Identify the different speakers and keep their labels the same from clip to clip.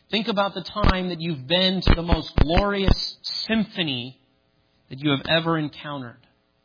Speaker 1: Think about the time that you've been to the most glorious symphony that you have ever encountered.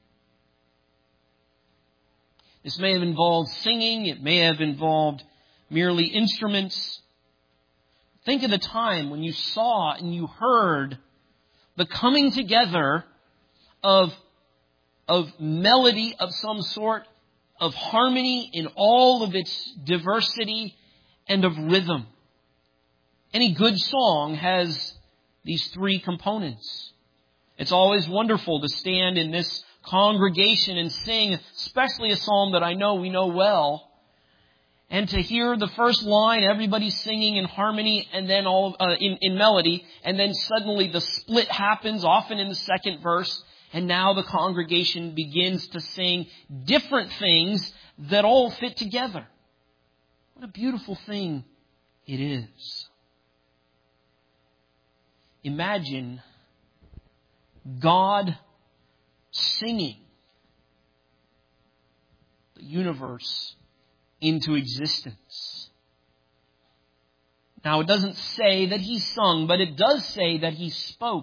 Speaker 1: This may have involved singing. It may have involved merely instruments. Think of the time when you saw and you heard the coming together of melody of some sort, of harmony in all of its diversity, and of rhythm. Any good song has these three components. It's always wonderful to stand in this congregation and sing, especially a psalm that I know we know well, and to hear the first line, everybody singing in harmony and then in melody, and then suddenly the split happens, often in the second verse, and now the congregation begins to sing different things that all fit together. What a beautiful thing it is. Imagine God singing the universe into existence. Now, it doesn't say that He sung, but it does say that He spoke.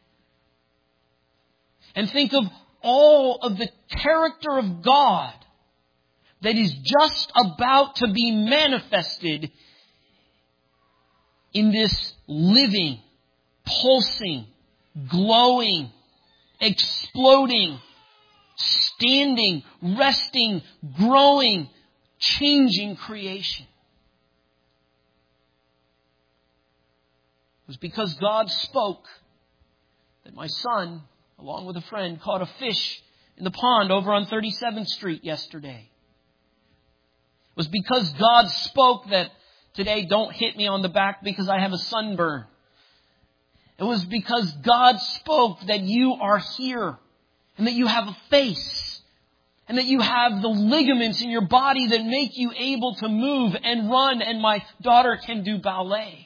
Speaker 1: And think of all of the character of God that is just about to be manifested in this living, pulsing, glowing, exploding, standing, resting, growing, changing creation. It was because God spoke that my son, along with a friend, caught a fish in the pond over on 37th Street yesterday. It was because God spoke that today don't hit me on the back because I have a sunburn. It was because God spoke that you are here and that you have a face and that you have the ligaments in your body that make you able to move and run, and my daughter can do ballet.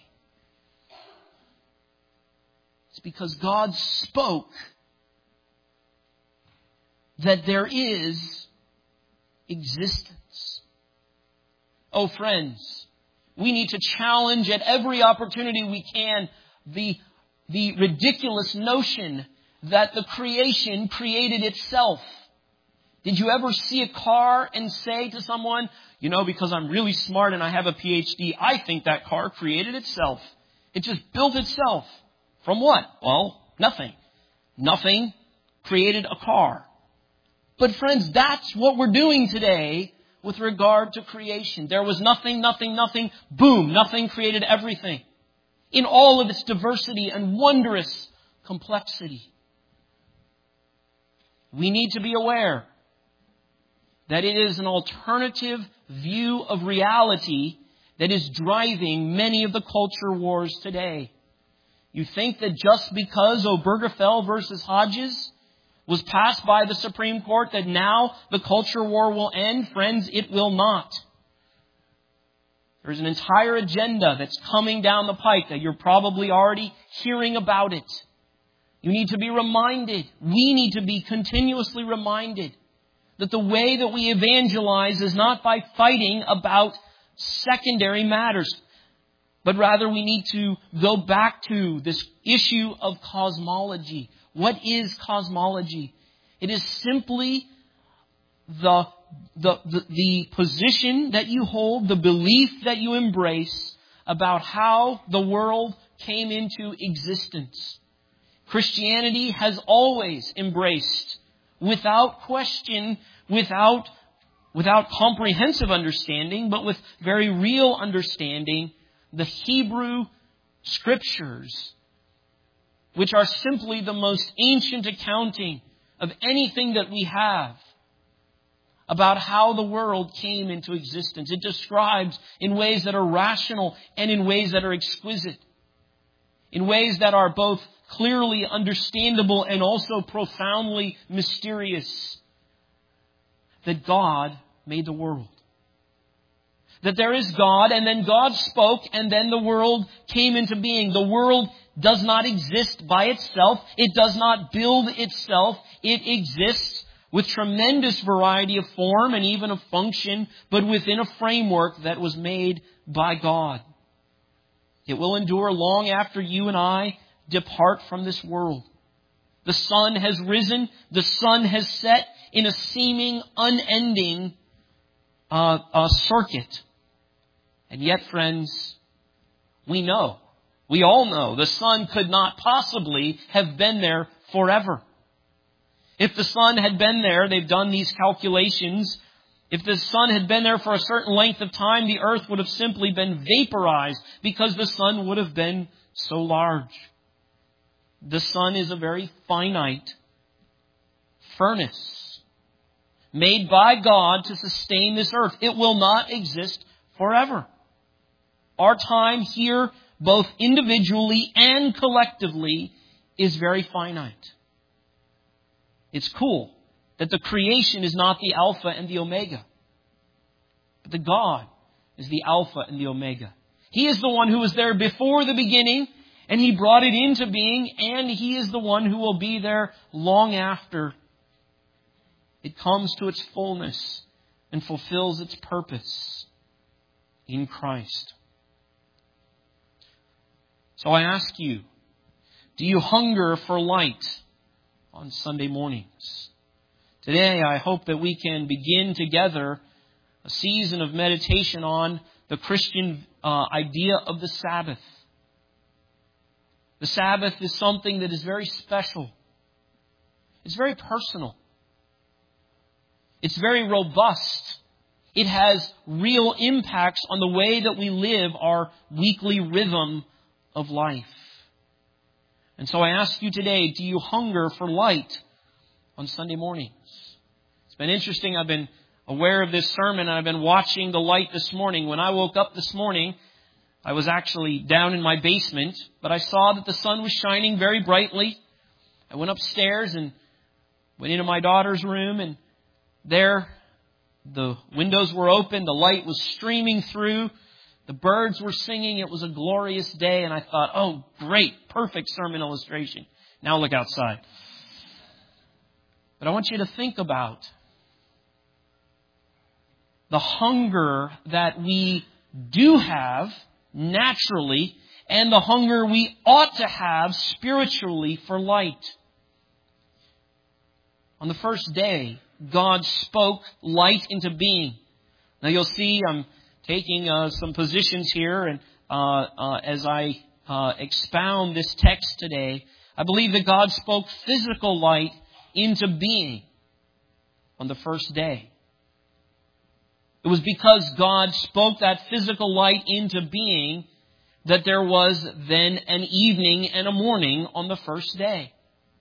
Speaker 1: It's because God spoke that there is existence. Oh, friends, we need to challenge at every opportunity we can the ridiculous notion that the creation created itself. Did you ever see a car and say to someone, you know, because I'm really smart and I have a PhD, I think that car created itself. It just built itself. From what? Well, nothing. Nothing created a car. But friends, that's what we're doing today with regard to creation. There was nothing, boom, nothing created everything. In all of its diversity and wondrous complexity. We need to be aware that it is an alternative view of reality that is driving many of the culture wars today. You think that just because Obergefell versus Hodges was passed by the Supreme Court that now the culture war will end? Friends, it will not. There's an entire agenda that's coming down the pike that you're probably already hearing about it. You need to be reminded. We need to be continuously reminded that the way that we evangelize is not by fighting about secondary matters, but rather we need to go back to this issue of cosmology. What is cosmology? It is simply the position that you hold, the belief that you embrace about how the world came into existence. Christianity has always embraced, without question, without comprehensive understanding, but with very real understanding, the Hebrew Scriptures, which are simply the most ancient accounting of anything that we have about how the world came into existence. It describes in ways that are rational and in ways that are exquisite, in ways that are both clearly understandable and also profoundly mysterious, that God made the world. That there is God, and then God spoke, and then the world came into being. The world does not exist by itself. It does not build itself. It exists with tremendous variety of form and even of function, but within a framework that was made by God. It will endure long after you and I depart from this world. The sun has risen, the sun has set in a seeming unending circuit. And yet, friends, we all know, the sun could not possibly have been there forever. If the sun had been there, they've done these calculations, if the sun had been there for a certain length of time, the earth would have simply been vaporized because the sun would have been so large. The sun is a very finite furnace made by God to sustain this earth. It will not exist forever. Our time here, both individually and collectively, is very finite. It's cool that the creation is not the Alpha and the Omega, but the God is the Alpha and the Omega. He is the one who was there before the beginning, and He brought it into being, and He is the one who will be there long after it comes to its fullness and fulfills its purpose in Christ. So I ask you, do you hunger for light on Sunday mornings? Today, I hope that we can begin together a season of meditation on the Christian idea of the Sabbath. The Sabbath is something that is very special. It's very personal. It's very robust. It has real impacts on the way that we live our weekly rhythm of life. And so I ask you today, do you hunger for light on Sunday mornings? It's been interesting. I've been aware of this sermon and I've been watching the light this morning. When I woke up this morning, I was actually down in my basement, but I saw that the sun was shining very brightly. I went upstairs and went into my daughter's room, and there the windows were open, the light was streaming through, the birds were singing. It was a glorious day, and I thought, oh, great, perfect sermon illustration. Now look outside. But I want you to think about the hunger that we do have naturally and the hunger we ought to have spiritually for light. On the first day, God spoke light into being. Now you'll see I'm taking some positions here, and as I expound this text today, I believe that God spoke physical light into being on the first day. It was because God spoke that physical light into being that there was then an evening and a morning on the first day.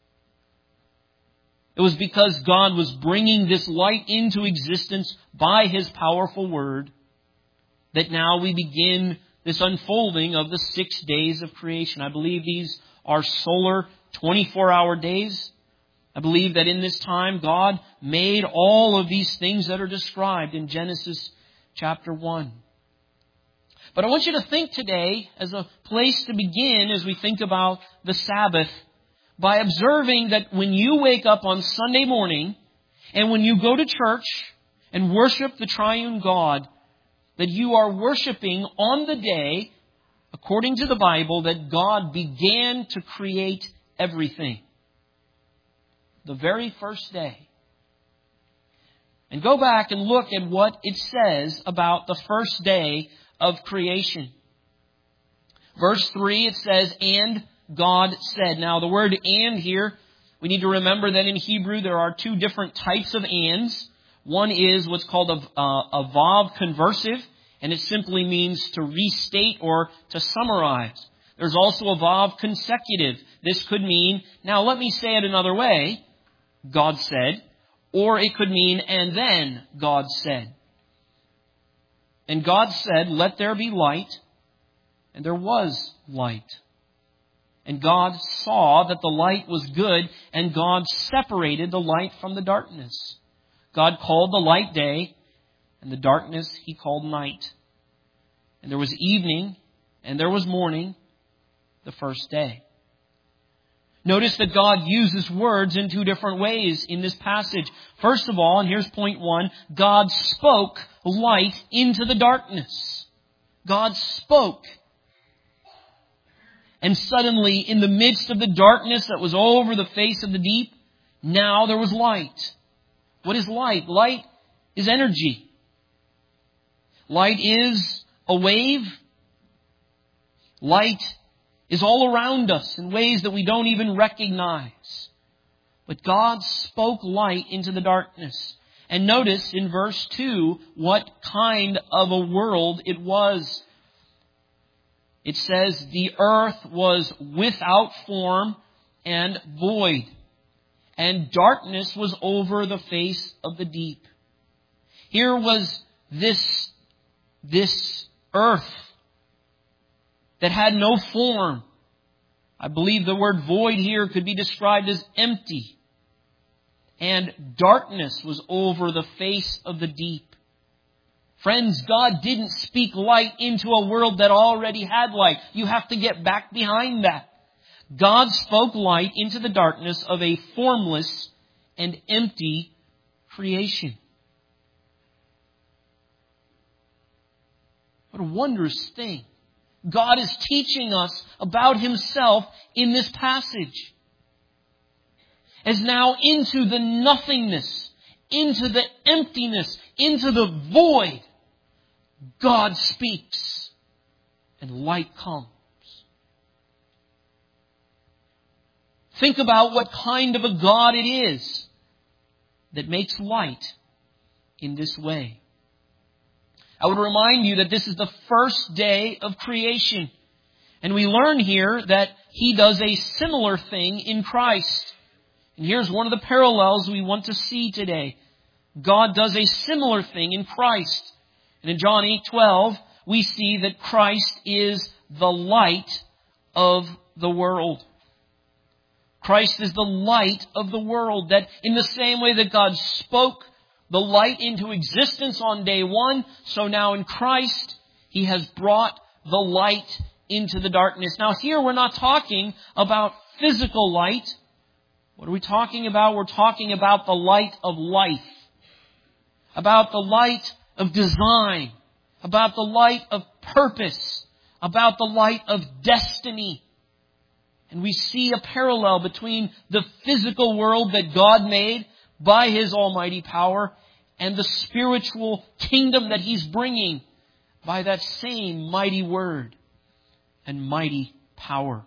Speaker 1: It was because God was bringing this light into existence by His powerful word that now we begin this unfolding of the 6 days of creation. I believe these are solar 24-hour days. I believe that in this time God made all of these things that are described in Genesis chapter 1. But I want you to think today as a place to begin as we think about the Sabbath by observing that when you wake up on Sunday morning and when you go to church and worship the triune God, that you are worshiping on the day, according to the Bible, that God began to create everything. The very first day. And go back and look at what it says about the first day of creation. Verse 3, it says, "And God said." Now, the word "and" here, we need to remember that in Hebrew there are two different types of "ands." One is what's called a vav conversive, and it simply means to restate or to summarize. There's also a vav consecutive. This could mean, now let me say it another way, God said, or it could mean, and then God said. And God said, "Let there be light," and there was light. And God saw that the light was good, and God separated the light from the darkness. God called the light day, and the darkness He called night. And there was evening, and there was morning, the first day. Notice that God uses words in two different ways in this passage. First of all, and here's point 1, God spoke light into the darkness. God spoke. And suddenly, in the midst of the darkness that was over the face of the deep, now there was light. What is light? Light is energy. Light is a wave. Light is all around us in ways that we don't even recognize. But God spoke light into the darkness. And notice in verse 2 what kind of a world it was. It says, the earth was without form and void, and darkness was over the face of the deep. Here was this earth that had no form. I believe the word void here could be described as empty. And darkness was over the face of the deep. Friends, God didn't speak light into a world that already had light. You have to get back behind that. God spoke light into the darkness of a formless and empty creation. What a wondrous thing. God is teaching us about Himself in this passage. As now into the nothingness, into the emptiness, into the void, God speaks and light comes. Think about what kind of a God it is that makes light in this way. I would remind you that this is the first day of creation. And we learn here that He does a similar thing in Christ. And here's one of the parallels we want to see today. God does a similar thing in Christ. And in John 8:12, we see that Christ is the light of the world. Christ is the light of the world. That in the same way that God spoke the light into existence on day one, so now in Christ, He has brought the light into the darkness. Now here we're not talking about physical light. What are we talking about? We're talking about the light of life. About the light of design. About the light of purpose. About the light of destiny. And we see a parallel between the physical world that God made by His almighty power and the spiritual kingdom that He's bringing by that same mighty word and mighty power.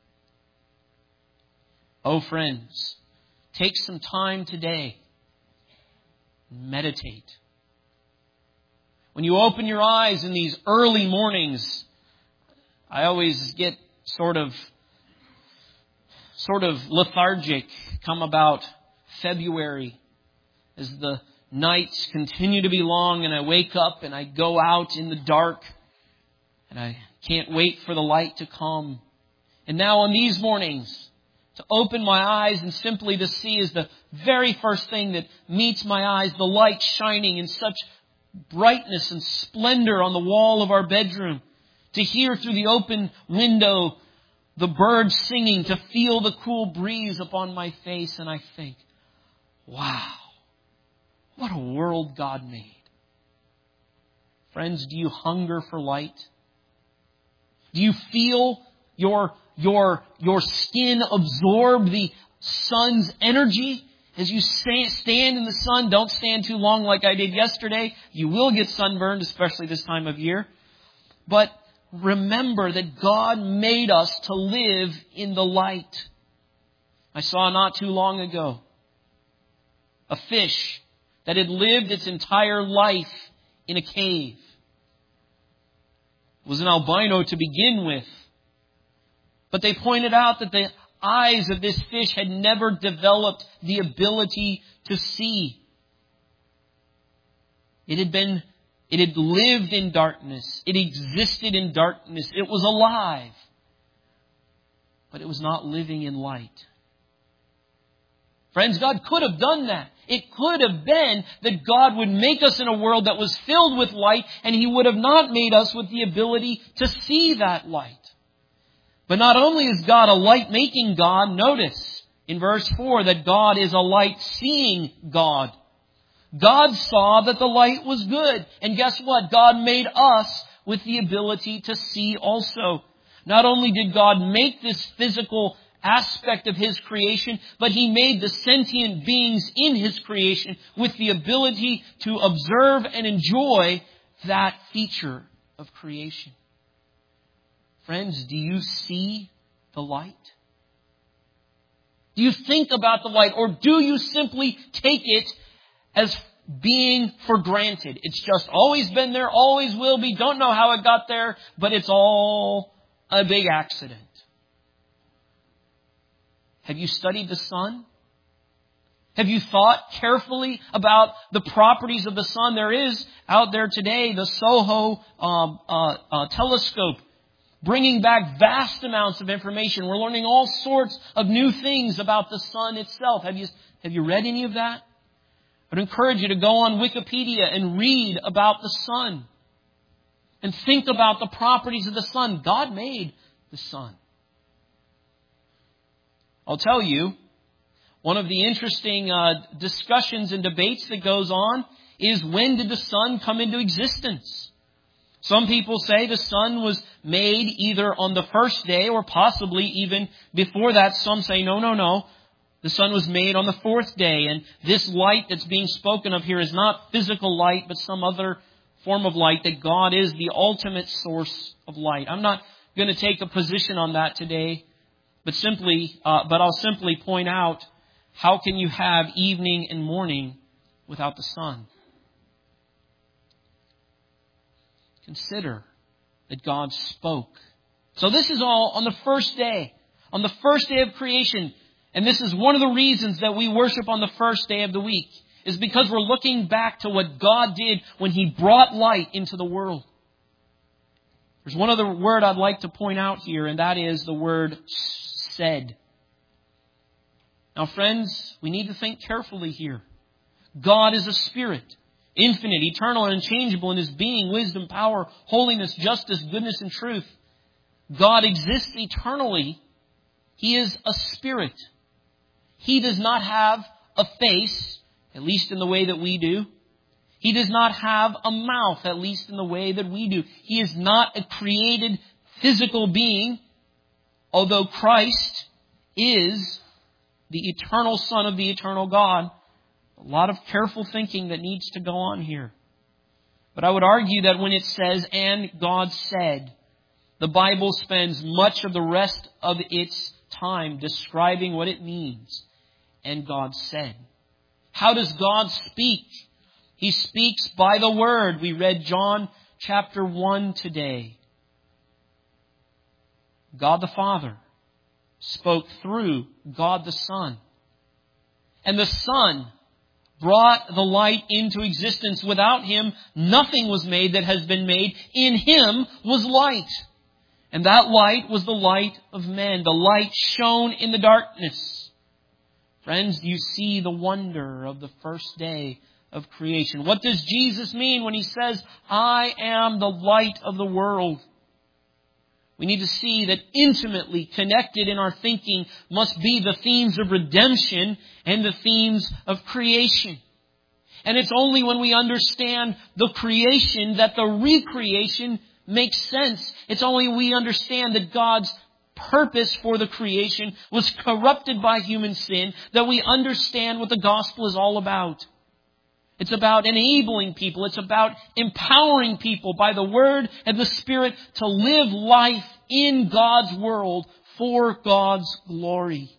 Speaker 1: Oh friends, take some time today and meditate. When you open your eyes in these early mornings, I always get sort of lethargic come about February as the nights continue to be long and I wake up and I go out in the dark and I can't wait for the light to come. And now on these mornings, to open my eyes and simply to see is the very first thing that meets my eyes, the light shining in such brightness and splendor on the wall of our bedroom. To hear through the open window the birds singing, to feel the cool breeze upon my face, and I think, wow, what a world God made. Friends, do you hunger for light? Do you feel your skin absorb the sun's energy? As you stand in the sun, don't stand too long like I did yesterday. You will get sunburned, especially this time of year. But remember that God made us to live in the light. I saw not too long ago a fish that had lived its entire life in a cave. It was an albino to begin with. But they pointed out that the eyes of this fish had never developed the ability to see. It had lived in darkness. It existed in darkness. It was alive. But it was not living in light. Friends, God could have done that. It could have been that God would make us in a world that was filled with light, and He would have not made us with the ability to see that light. But not only is God a light-making God, notice in verse 4 that God is a light-seeing God. God saw that the light was good. And guess what? God made us with the ability to see also. Not only did God make this physical aspect of His creation, but He made the sentient beings in His creation with the ability to observe and enjoy that feature of creation. Friends, do you see the light? Do you think about the light, or do you simply take it as being for granted? It's just always been there, always will be, don't know how it got there, but it's all a big accident. Have you studied the sun? Have you thought carefully about the properties of the sun? There is out there today the SOHO telescope, bringing back vast amounts of information. We're learning all sorts of new things about the sun itself. Have you read any of that? I'd encourage you to go on Wikipedia and read about the sun. And think about the properties of the sun. God made the sun. I'll tell you, one of the interesting discussions and debates that goes on is, when did the sun come into existence? Some people say the sun was made either on the first day or possibly even before that. Some say, no. The sun was made on the fourth day. And this light that's being spoken of here is not physical light, but some other form of light, that God is the ultimate source of light. I'm not going to take a position on that today, but I'll simply point out, how can you have evening and morning without the sun? Consider that God spoke. So this is all on the first day of creation. And this is one of the reasons that we worship on the first day of the week, is because we're looking back to what God did when He brought light into the world. There's one other word I'd like to point out here, and that is the word said. Now, friends, we need to think carefully here. God is a spirit, infinite, eternal, and unchangeable in His being, wisdom, power, holiness, justice, goodness, and truth. God exists eternally. He is a spirit. He does not have a face, at least in the way that we do. He does not have a mouth, at least in the way that we do. He is not a created physical being, although Christ is the eternal Son of the eternal God. A lot of careful thinking that needs to go on here. But I would argue that when it says, "and God said," the Bible spends much of the rest of its time describing what it means. And God said. How does God speak? He speaks by the Word. We read John chapter 1 today. God the Father spoke through God the Son. And the Son brought the light into existence. Without Him, nothing was made that has been made. In Him was light. And that light was the light of men. The light shone in the darkness. Friends, do you see the wonder of the first day of creation? What does Jesus mean when He says, "I am the light of the world"? We need to see that intimately connected in our thinking must be the themes of redemption and the themes of creation. And it's only when we understand the creation that the recreation makes sense. It's only when we understand that God's purpose for the creation was corrupted by human sin that we understand what the gospel is all about. It's about enabling people. It's about empowering people by the Word and the Spirit to live life in God's world for God's glory.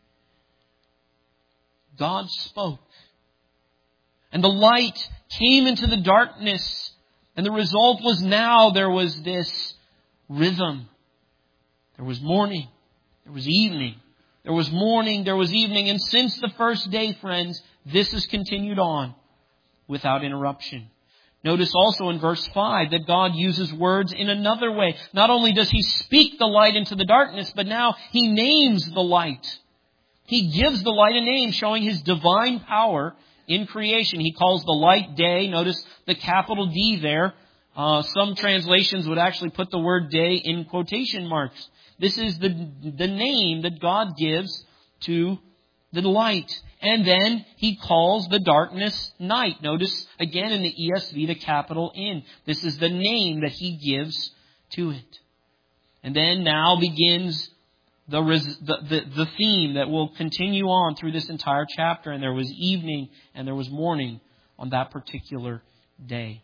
Speaker 1: God spoke. And the light came into the darkness. And the result was, now there was this rhythm. There was morning. There was evening. There was morning. There was evening. And since the first day, friends, this has continued on without interruption. Notice also in verse 5 that God uses words in another way. Not only does He speak the light into the darkness, but now He names the light. He gives the light a name, showing His divine power in creation. He calls the light day. Notice the capital D there. Some translations would actually put the word day in quotation marks. This is the name that God gives to the light. And then He calls the darkness night. Notice again in the ESV the capital N. This is the name that He gives to it. And then now begins the theme that will continue on through this entire chapter. And there was evening and there was morning on that particular day.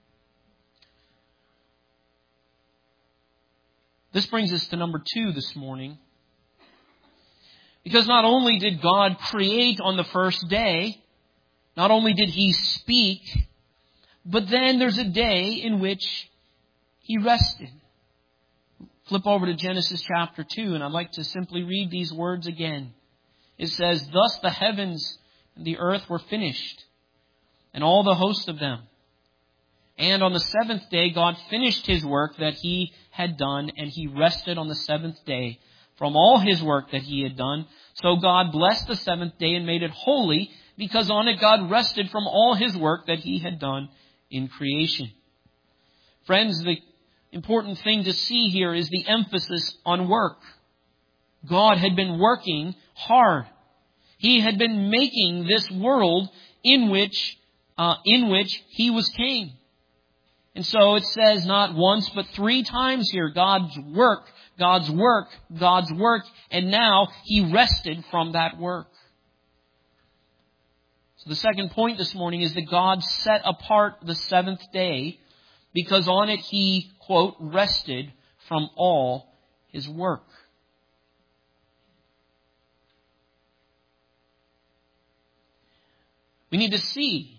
Speaker 1: This brings us to number 2 this morning. Because not only did God create on the first day, not only did He speak, but then there's a day in which He rested. Flip over to Genesis chapter 2, and I'd like to simply read these words again. It says, "Thus the heavens and the earth were finished, and all the host of them. And on the seventh day God finished His work that He had done, and He rested on the seventh day from all His work that He had done. So God blessed the seventh day and made it holy, because on it God rested from all His work that He had done in creation." Friends, the important thing to see here is the emphasis on work. God had been working hard. He had been making this world in which He was king. And so it says not once but 3 times here, God's work, God's work, God's work, and now He rested from that work. So the second point this morning is that God set apart the seventh day because on it He, quote, rested from all His work. We need to see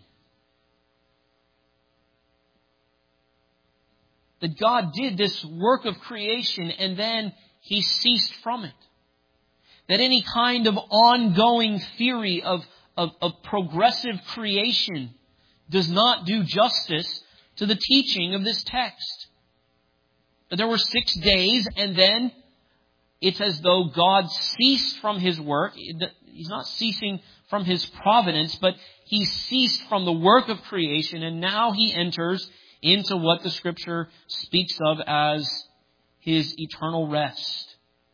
Speaker 1: that God did this work of creation and then He ceased from it. That any kind of ongoing theory of progressive creation does not do justice to the teaching of this text. That there were 6 days and then it's as though God ceased from His work. He's not ceasing from His providence, but He ceased from the work of creation, and now He enters into what the Scripture speaks of as His eternal rest.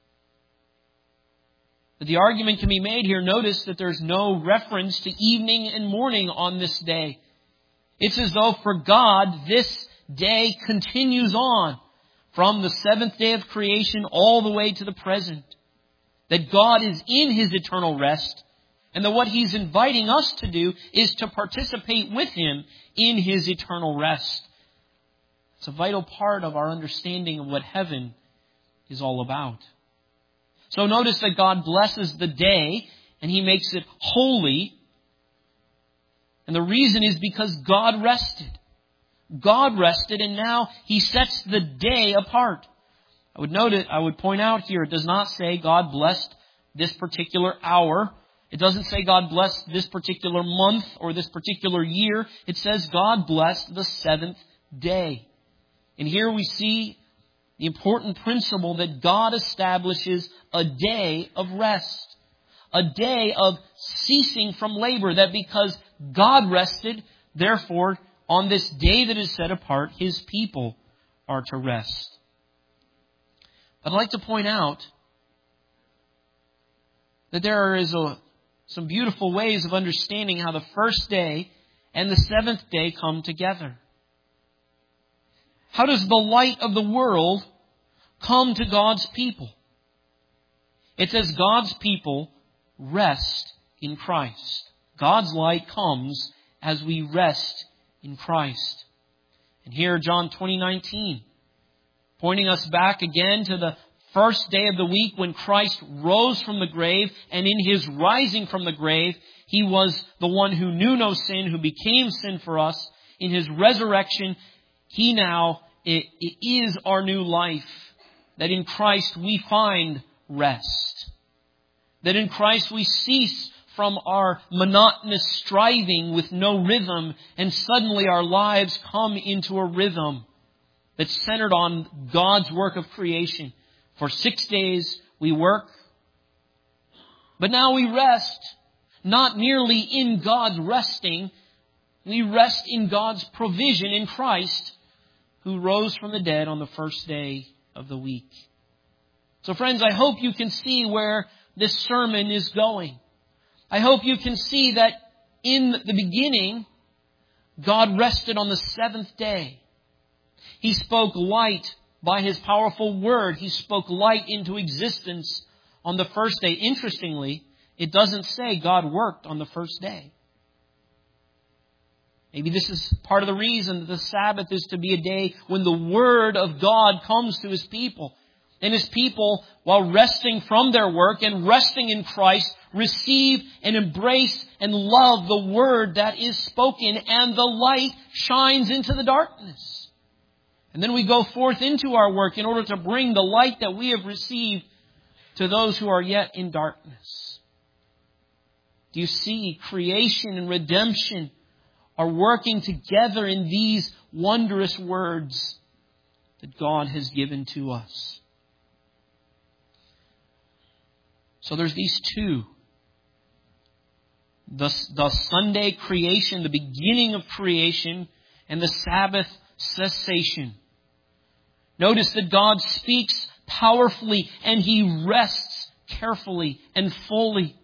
Speaker 1: But the argument can be made here. Notice that there's no reference to evening and morning on this day. It's as though for God, this day continues on from the seventh day of creation all the way to the present. That God is in His eternal rest, and that what He's inviting us to do is to participate with Him in His eternal rest. It's a vital part of our understanding of what heaven is all about. So notice that God blesses the day and He makes it holy. And the reason is because God rested. God rested, and now He sets the day apart. I would point out here, it does not say God blessed this particular hour. It doesn't say God blessed this particular month or this particular year. It says God blessed the seventh day. And here we see the important principle that God establishes a day of rest. A day of ceasing from labor. That because God rested, therefore, on this day that is set apart, His people are to rest. I'd like to point out that there is some beautiful ways of understanding how the first day and the seventh day come together. How does the light of the world come to God's people? It says God's people rest in Christ. God's light comes as we rest in Christ. And here, John 20:19, pointing us back again to the first day of the week when Christ rose from the grave, and in His rising from the grave, He was the one who knew no sin, who became sin for us. In His resurrection, He now it is our new life. That in Christ we find rest. That in Christ we cease from our monotonous striving with no rhythm, and suddenly our lives come into a rhythm that's centered on God's work of creation. For 6 days we work, but now we rest, not merely in God's resting, we rest in God's provision in Christ, who rose from the dead on the first day of the week. So friends, I hope you can see where this sermon is going. I hope you can see that in the beginning, God rested on the seventh day. He spoke light by His powerful Word, He spoke light into existence on the first day. Interestingly, it doesn't say God worked on the first day. Maybe this is part of the reason that the Sabbath is to be a day when the Word of God comes to His people. And His people, while resting from their work and resting in Christ, receive and embrace and love the Word that is spoken, and the light shines into the darkness. And then we go forth into our work in order to bring the light that we have received to those who are yet in darkness. Do you see? Creation and redemption are working together in these wondrous words that God has given to us. So there's these two. The Sunday creation, the beginning of creation, and the Sabbath cessation. Notice that God speaks powerfully and He rests carefully and fully.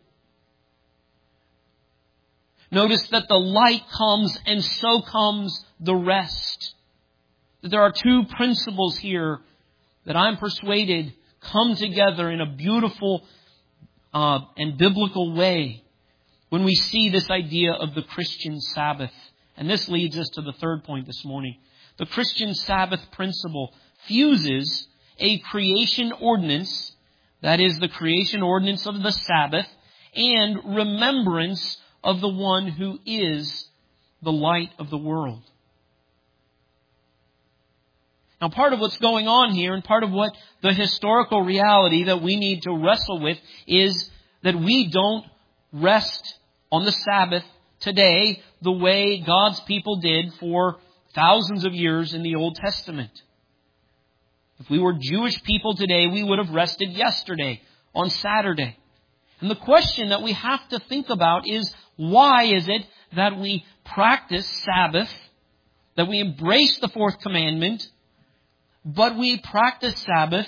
Speaker 1: Notice that the light comes and so comes the rest. That there are two principles here that I'm persuaded come together in a beautiful and biblical way when we see this idea of the Christian Sabbath. And this leads us to the third point this morning. The Christian Sabbath principle fuses a creation ordinance, that is the creation ordinance of the Sabbath, and remembrance of the one who is the light of the world. Now, part of what's going on here, and part of what the historical reality that we need to wrestle with, is that we don't rest on the Sabbath today the way God's people did for thousands of years in the Old Testament. If we were Jewish people today, we would have rested yesterday, on Saturday. And the question that we have to think about is, why is it that we practice Sabbath, that we embrace the fourth commandment, but we practice Sabbath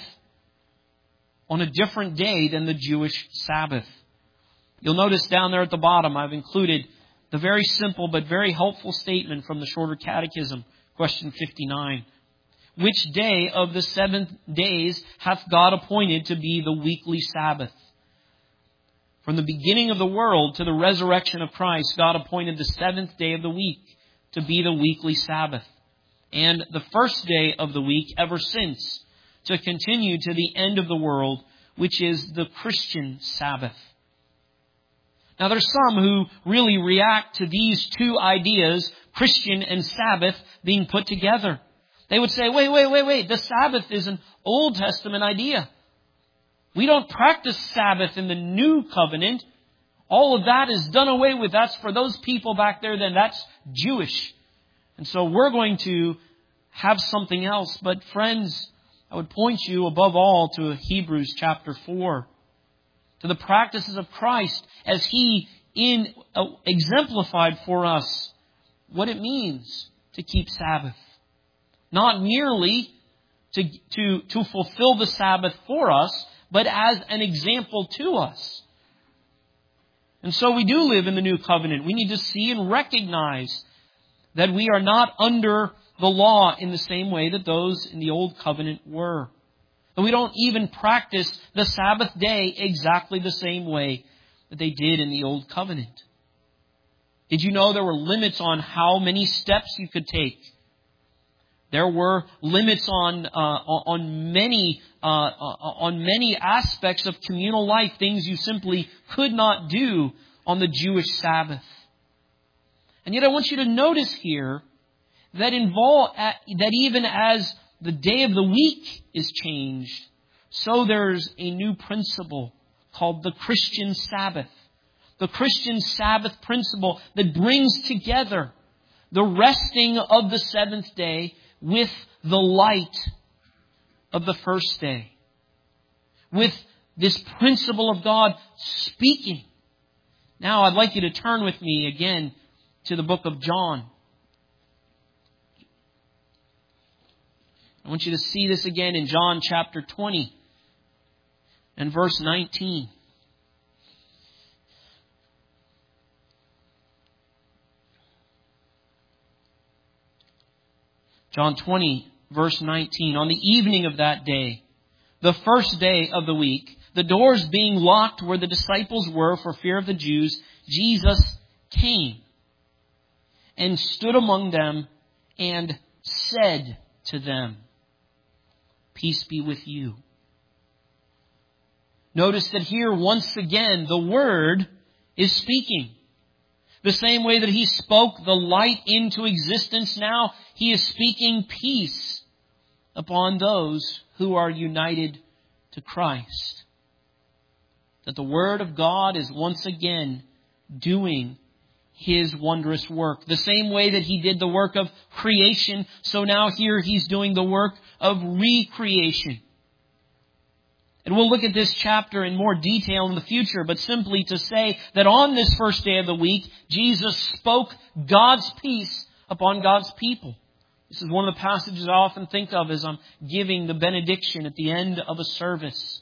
Speaker 1: on a different day than the Jewish Sabbath? You'll notice down there at the bottom, I've included the very simple but very helpful statement from the Shorter Catechism, question 59. Which day of the 7 days hath God appointed to be the weekly Sabbath? From the beginning of the world to the resurrection of Christ, God appointed the 7th day of the week to be the weekly Sabbath, and the first day of the week ever since to continue to the end of the world, which is the Christian Sabbath. Now there's some who really react to these two ideas, Christian and Sabbath, being put together. They would say, wait, the Sabbath is an Old Testament idea. We don't practice Sabbath in the New Covenant. All of that is done away with. That's for those people back there, then that's Jewish. And so we're going to have something else. But friends, I would point you above all to Hebrews chapter 4, to the practices of Christ as He exemplified for us what it means to keep Sabbath. Not merely to fulfill the Sabbath for us, but as an example to us. And so we do live in the New Covenant. We need to see and recognize that we are not under the law in the same way that those in the Old Covenant were. And we don't even practice the Sabbath day exactly the same way that they did in the Old Covenant. Did you know there were limits on how many steps you could take? There were limits on many aspects of communal life, things you simply could not do on the Jewish Sabbath. And yet I want you to notice here that even as the day of the week is changed, so there's a new principle called the Christian Sabbath. The Christian Sabbath principle that brings together the resting of the seventh day with the light of the first day. With this principle of God speaking. Now I'd like you to turn with me again to the book of John. I want you to see this again in John chapter 20 and verse 19. John 20 verse 19. On the evening of that day, the first day of the week, the doors being locked where the disciples were for fear of the Jews, Jesus came and stood among them and said to them, "Peace be with you." Notice that here, once again, the Word is speaking. The same way that He spoke the light into existence, now He is speaking peace upon those who are united to Christ. That the Word of God is once again doing His wondrous work. The same way that He did the work of creation, so now here He's doing the work of recreation. And we'll look at this chapter in more detail in the future, but simply to say that on this first day of the week, Jesus spoke God's peace upon God's people. This is one of the passages I often think of as I'm giving the benediction at the end of a service.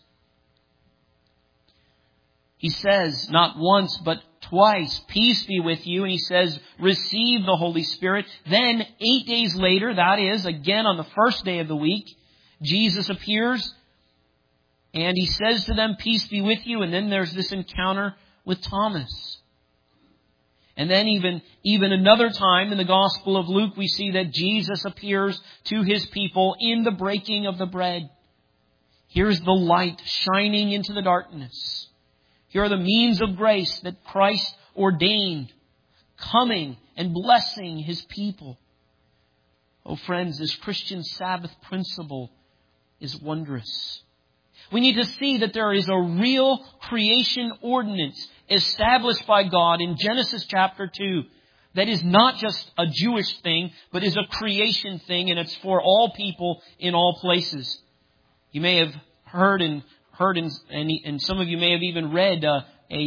Speaker 1: He says, not once, but twice, "Peace be with you." And He says, "Receive the Holy Spirit." Then 8 days later, that is, again on the first day of the week, Jesus appears and He says to them, "Peace be with you." And then there's this encounter with Thomas. And then even another time in the Gospel of Luke, we see that Jesus appears to His people in the breaking of the bread. Here's the light shining into the darkness. Here are the means of grace that Christ ordained, coming and blessing His people. Oh friends, this Christian Sabbath principle is wondrous. We need to see that there is a real creation ordinance established by God in Genesis chapter 2 that is not just a Jewish thing, but is a creation thing, and it's for all people in all places. You may have heard, and some of you may have even read a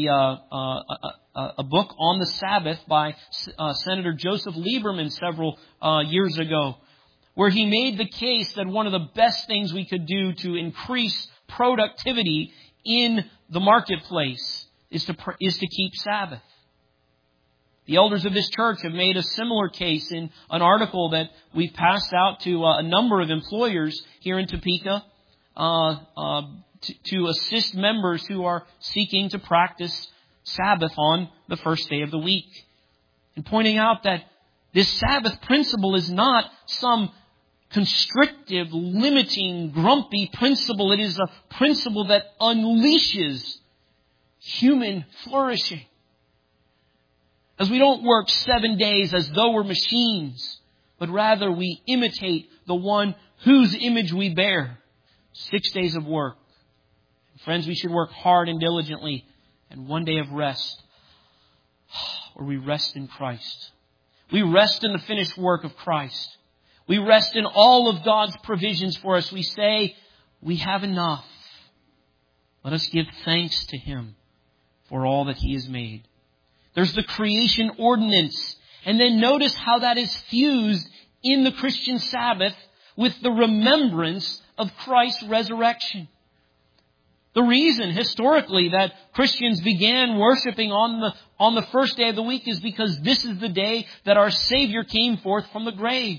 Speaker 1: book on the Sabbath by Senator Joseph Lieberman several years ago, where he made the case that one of the best things we could do to increase productivity in the marketplace is to keep Sabbath. The elders of this church have made a similar case in an article that we've passed out to a number of employers here in Topeka to assist members who are seeking to practice Sabbath on the first day of the week. And pointing out that this Sabbath principle is not some constrictive, limiting, grumpy principle. It is a principle that unleashes human flourishing. As we don't work 7 days as though we're machines, but rather we imitate the one whose image we bear. 6 days of work. Friends, we should work hard and diligently, and 1 day of rest, where we rest in Christ. We rest in the finished work of Christ. We rest in all of God's provisions for us. We say, we have enough. Let us give thanks to Him for all that He has made. There's the creation ordinance. And then notice how that is fused in the Christian Sabbath with the remembrance of Christ's resurrection. The reason historically that Christians began worshiping on the first day of the week is because this is the day that our Savior came forth from the grave.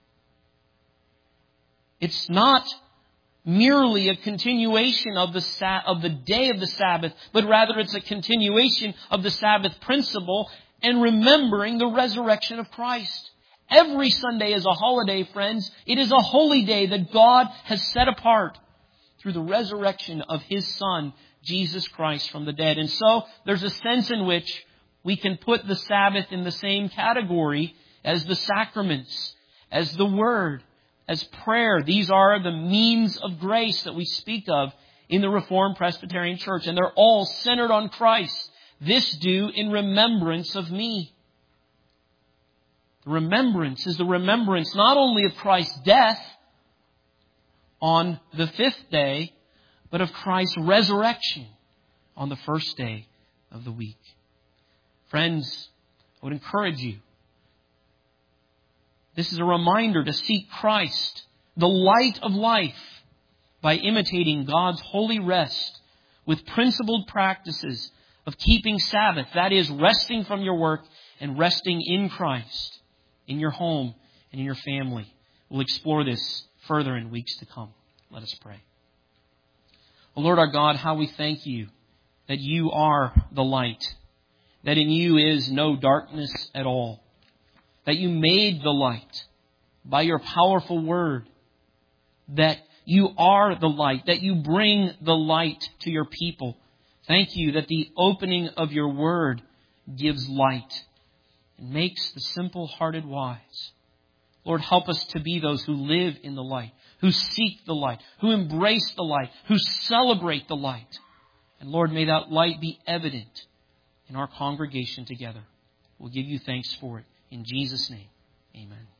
Speaker 1: It's not merely a continuation of the day of the Sabbath, but rather it's a continuation of the Sabbath principle and remembering the resurrection of Christ. Every Sunday is a holiday, friends. It is a holy day that God has set apart through the resurrection of His Son, Jesus Christ, from the dead. And so there's a sense in which we can put the Sabbath in the same category as the sacraments, as the Word, as prayer. These are the means of grace that we speak of in the Reformed Presbyterian Church. And they're all centered on Christ. This do in remembrance of me. The remembrance is the remembrance not only of Christ's death on the fifth day, but of Christ's resurrection on the first day of the week. Friends, I would encourage you. This is a reminder to seek Christ, the light of life, by imitating God's holy rest with principled practices of keeping Sabbath. That is, resting from your work and resting in Christ, in your home and in your family. We'll explore this further in weeks to come. Let us pray. O Lord our God, how we thank you that you are the light, that in you is no darkness at all, that you made the light by your powerful word, that you are the light, that you bring the light to your people. Thank you that the opening of your word gives light and makes the simple-hearted wise. Lord, help us to be those who live in the light, who seek the light, who embrace the light, who celebrate the light. And Lord, may that light be evident in our congregation together. We'll give you thanks for it. In Jesus' name, amen.